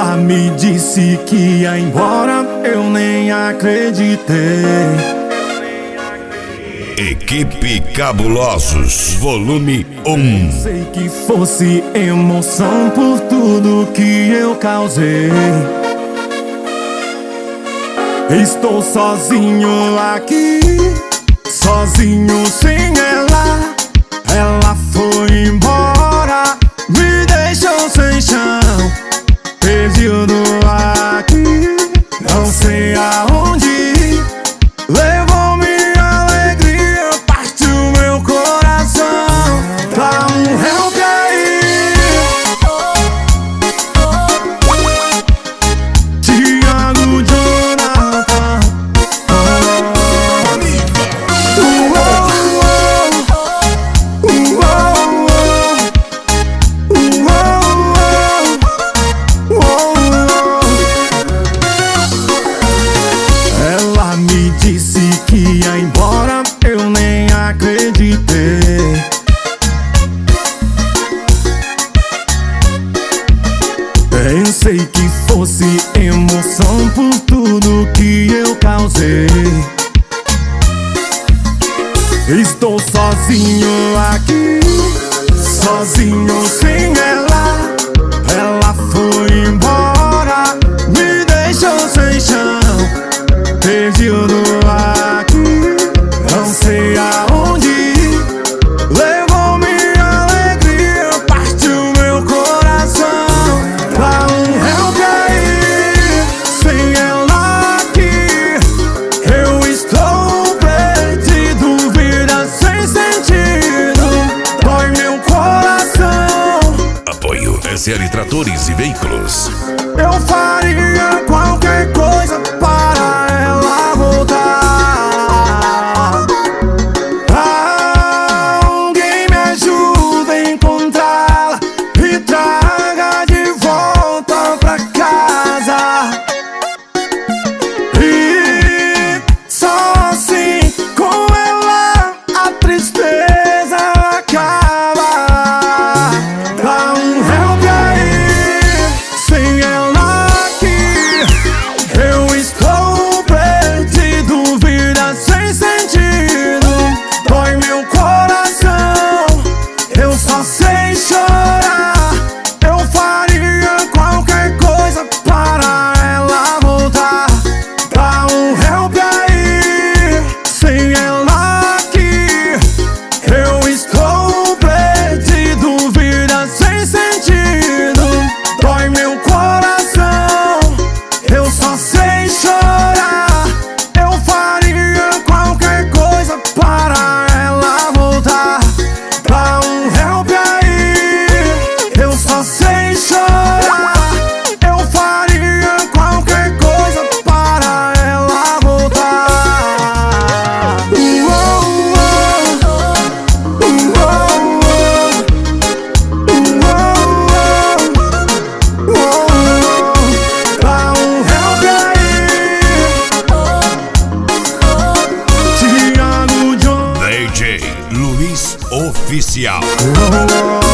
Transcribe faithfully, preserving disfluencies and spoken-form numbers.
Ela me disse que ia embora, eu nem acreditei. Equipe Cabulosos, volume um. Pensei que fosse emoção por tudo que eu causei. Estou sozinho aqui, sozinho sem ela. Ela foi embora, me deixou sem chão, perdido aqui, não sei aonde ir. Levou minha alegria, partiu meu coração. Dá um help aí, Thiago Jonathan. Ela me disse que ia embora, eu nem acreditei. Pensei que fosse emoção por tudo que eu causei. Estou sozinho aqui, sozinho sem ela. Ela foi embora, me deixou sem chão, perdido aqui, não sei aonde ir. Levou minha alegria, partiu meu coração. Dá um help aí, sem ela aqui, eu estou perdido, vida sem sentido, dói meu coração. Apoio S L Tratores e Veículos. Eu faria qualquer coisa para ela voltar. Alguém me ajuda a encontrá-la e traga de volta pra casa. E só assim, com ela, a tristeza acaba. Dá um help aí, sem ela aqui, eu estou perdido, vida sem sentido, dói meu coração, eu só sei chorar. Eu faria qualquer coisa para ela voltar. Dá um help aí, sem ela aqui, eu estou perdido, vida sem sentido, dói meu coração, eu só sei chorar. Eu faria qualquer coisa para ela voltar. Dá um help aí, eu só sei chorar. Eu faria qualquer coisa para ela voltar. Uou, uou, uou, uou. Dá um help aí, Thiago Jonathan. D J Luiz Oficial. Oh, oh, oh.